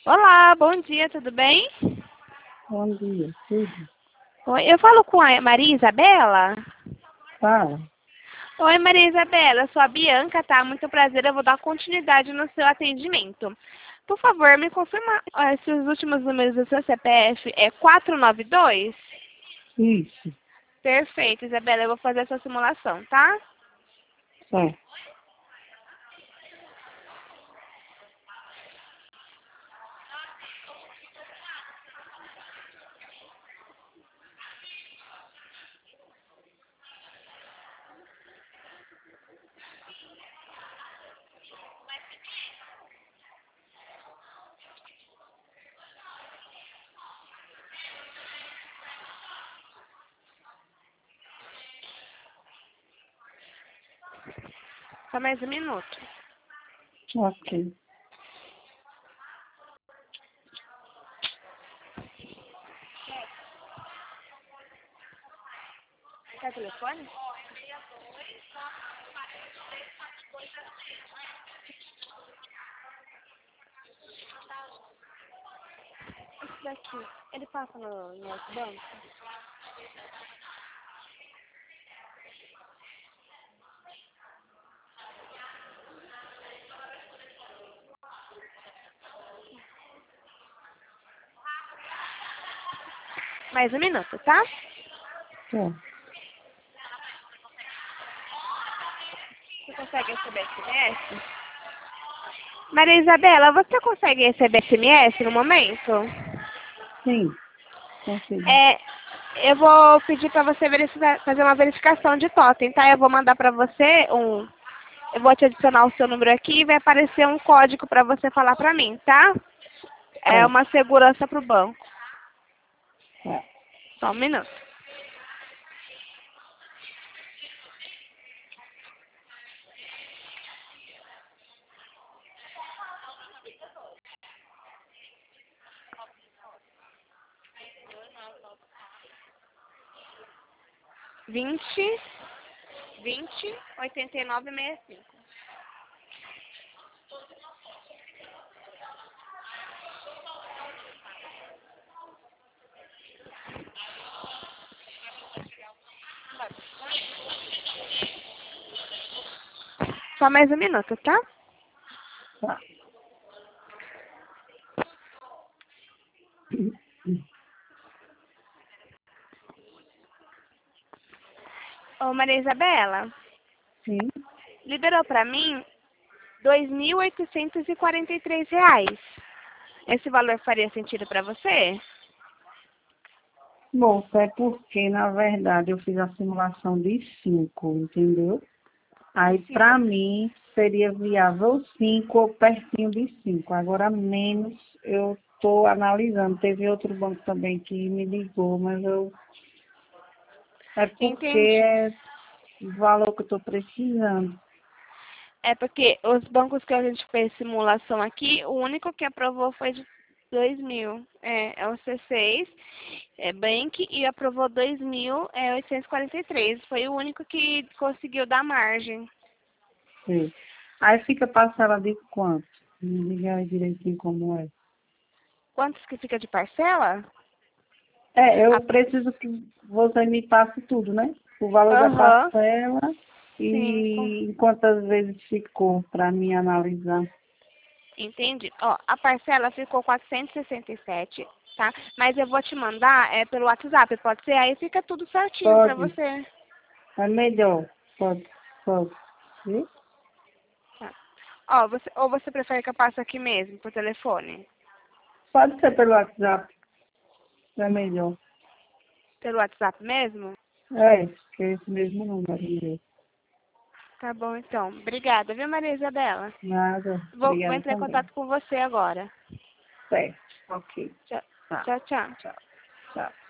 Olá, bom dia, tudo bem? Bom dia, tudo? Oi, eu falo com a Maria Isabela? Fala. Oi, Maria Isabela, eu sou a Bianca, tá? Muito prazer, eu vou dar continuidade no seu atendimento. Por favor, me confirma se os últimos números do seu CPF é 492? Isso, Perfeito, Isabela, eu vou fazer essa simulação, tá? certo. Só mais um minuto. Ok. Quer o telefone? Esse daqui, ele passa no outro banco? Mais um minuto, tá? Certo. Você consegue receber SMS? Maria Isabela, você consegue receber SMS no momento? Sim, consigo. Eu vou pedir para você fazer uma verificação de totem, tá? Eu vou mandar para você eu vou te adicionar o seu número aqui e vai aparecer um código para você falar para mim, tá? É Certo. uma segurança para o banco. Certo. Só um minuto. Vinte 8965. Só mais um minuto, tá? Tá. Ô, Maria Isabela, Sim. liberou para mim R$ 2.843. Esse valor faria sentido para você? Moça, é porque, na verdade, eu fiz a simulação de 5, entendeu? Aí, Sim. pra mim, seria viável 5 ou pertinho de 5. Agora, menos, eu tô analisando. Teve outro banco também que me ligou, mas eu... É porque Entendi. é o valor que eu tô precisando. É porque os bancos que a gente fez simulação aqui, o único que aprovou foi de 2.000. É o C6, Bank, e aprovou 2.843. Foi o único que conseguiu dar margem. Sim. Aí fica parcela de quanto? Me diga aí direitinho como é. Quantos que fica de parcela? Eu preciso que você me passe tudo, né? O valor da Aham, parcela sim, e quantas vezes ficou para mim analisar. entendi. Ó, a parcela ficou 467, tá? Mas eu vou te mandar pelo WhatsApp, pode ser? Aí fica tudo certinho pra Pode, você. é melhor. Pode. Viu? Tá. Ó, ou você prefere que eu passe aqui mesmo, por telefone? Pode ser pelo WhatsApp, é melhor. Pelo WhatsApp mesmo? Que é esse mesmo número. Meu. Tá bom, então. Obrigada, viu, Maria Isabela? Nada. Vou Obrigada entrar em também. contato com você agora. Certo. Ok. Tchau, Tá. tchau, tchau. Tchau. Tchau.